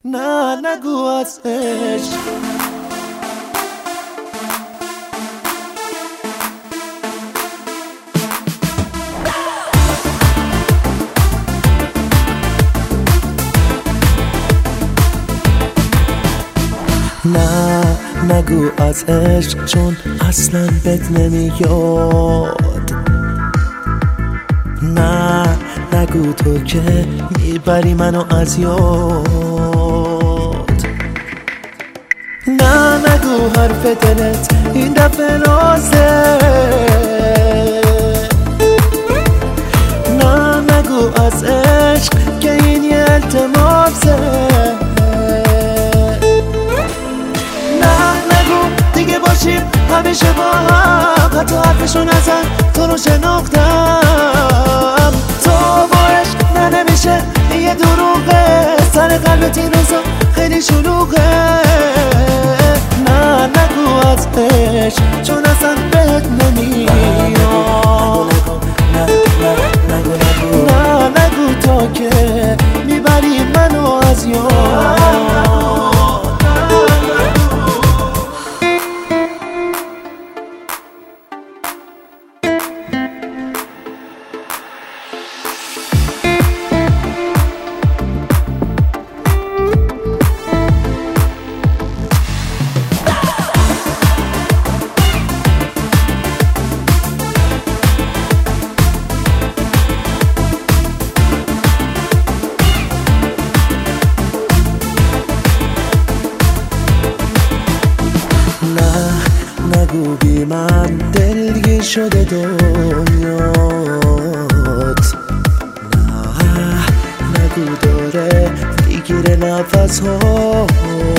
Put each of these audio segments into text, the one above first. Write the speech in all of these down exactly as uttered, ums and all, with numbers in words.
نه نگو از عشق. نه نگو از عشق، چون اصلا بد نمیاد. نه نگو تو که میبری منو از یاد. نه نگو حرف دلت این دفعه رازه. نه نگو از عشق که این یه التماسه. دیگه باشیم همیشه با هم، حتی حرفشو نزن تو رو شناختم. تو با عشق نه نمیشه، این یه دروغه، سر قلبت این روزا خیلی شلوغه. نه نگو از عشق، چون اصلا بهت نمیاد. نه نگو تا که میبری منو از یاد. نگو بی من دلگیر شده دنیات. نه نگو داره میگیره نفس هات.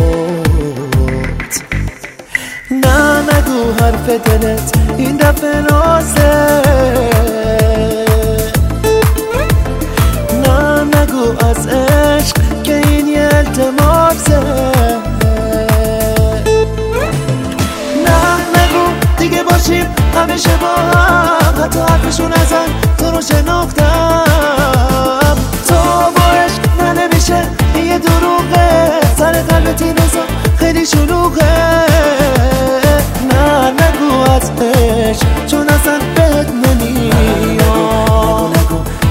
نه نگو حرف دلت این دفعه رازه. نه نگو از عشق که این یه التماسه. دیگه باشیم همیشه با هم، حتی حرفشو نزن تو رو شناختم. تو با عشق نه نمیشه، این یه دروغه، سر قلبت این روزا خیلی شلوغه. نه نگو از عشق، چون اصلا بهت نمیاد.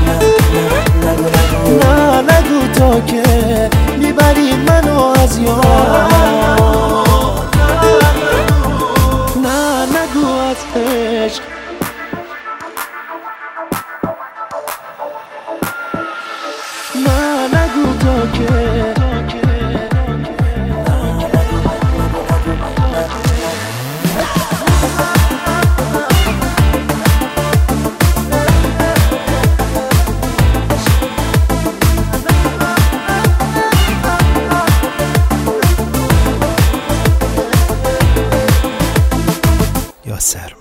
نه نگو تا که میبری منو از یاد. عشق نه نگو تا که یاسر.